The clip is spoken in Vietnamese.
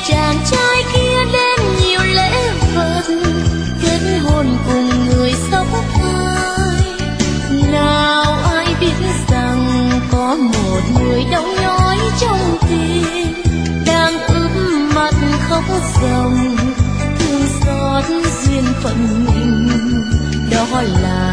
chàng trai kia đem nhiều lễ vật kết hôn cùng người sắp phai. Nào ai biết rằng có một người đau nhói trong tim đang ướp mặt khóc ròng thương xót duyên phận mình, đó là